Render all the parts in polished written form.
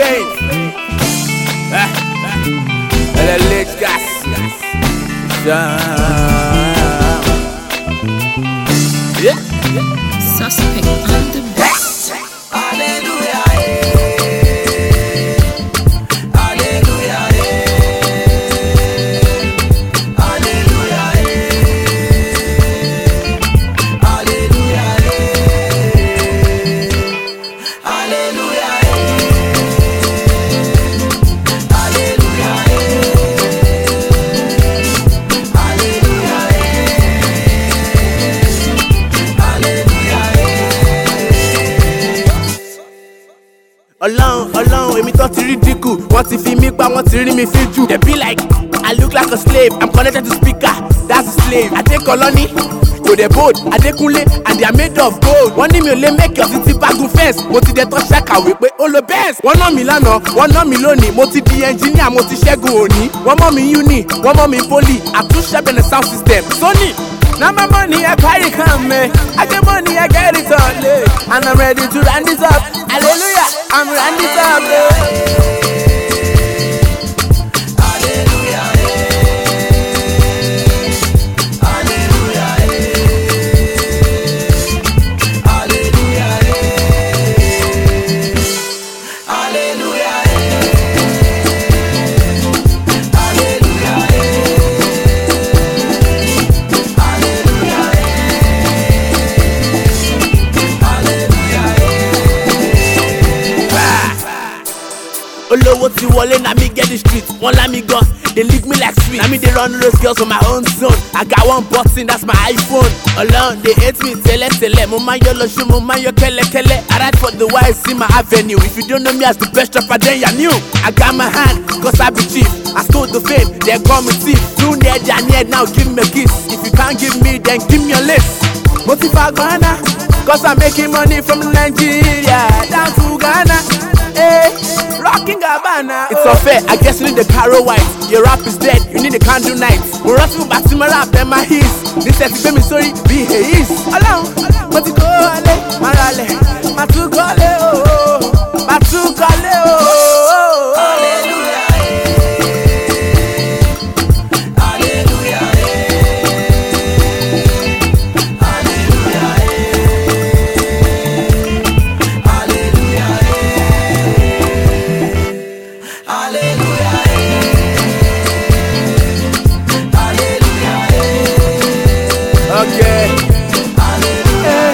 Spain. El Gas. Yeah. Suspect on the Yes. Hallelujah, hallelujah, hallelujah, hallelujah, hallelujah, Ọlọ́run èmi tó ti rí dínkù wọ́n ti fi mí pa wọ́n ti rí mi fi jù. They be like I look like a slave, I'm connected to speaker, that's a slave. Adekoloni kò dé bold, Adekunle and they are made of gold. Wọ́n ní mi ò lè make your títí bagun fence, mo ti dẹ̀ tọ́ ṣàkàwé pé ó lo best. Wọ́n ná mi lánàá, wọ́n ná mi lónìí, mo ti di engineer, mo ti ṣẹ́gun òní. Wọ́n mọ̀ mi uni, wọ́n mọ̀ mi poly, àtúnṣe bẹ̀rẹ̀ sound system. Sony. Now my money I carry come, I get money I get it all, and I'm ready to run this up. Hallelujah, I'm run this up. Olówó ti wọlé na me get the street, wọ́n lá mi gan, they lick me like sweet. Na me dey run those girls on my own zone. I got one button, that's my iPhone. Ọlọ́run they hate me tẹ́lẹ̀tẹ́lẹ̀, mo máa ń yọ lọ́ṣù, mo máa ń yọ kẹ́lẹ́kẹ́lẹ́. I ride for the wise in my avenue. If you don't know me as the best rapper, then you're new. I got my hand, cause I be chief. I stole the fame, they call me thief. Too near, they're near, now give me a kiss. If you can't give me, then give me a list. Motifa Ghana, cause I'm making money from Nigeria down to Ghana. Hey, rocking Gabbana. It's unfair, I guess you need the Caro White. Your rap is dead, you need the candle night. We're rocking back to my rap, then my hits. This is the sorry, be his. Alone, but you go, Marale, Matukole, oh, Matukole, oh. hallelujah, hallelujah, Okay. Hallelujah.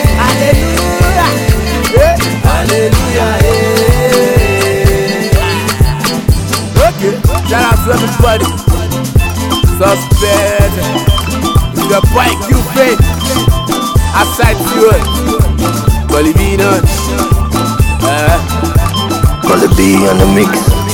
Hallelujah. Okay. Shout out to everybody. Suspect. It's your boy Q-Fame. Outside to it. Bolivino. Gonna be on the mix.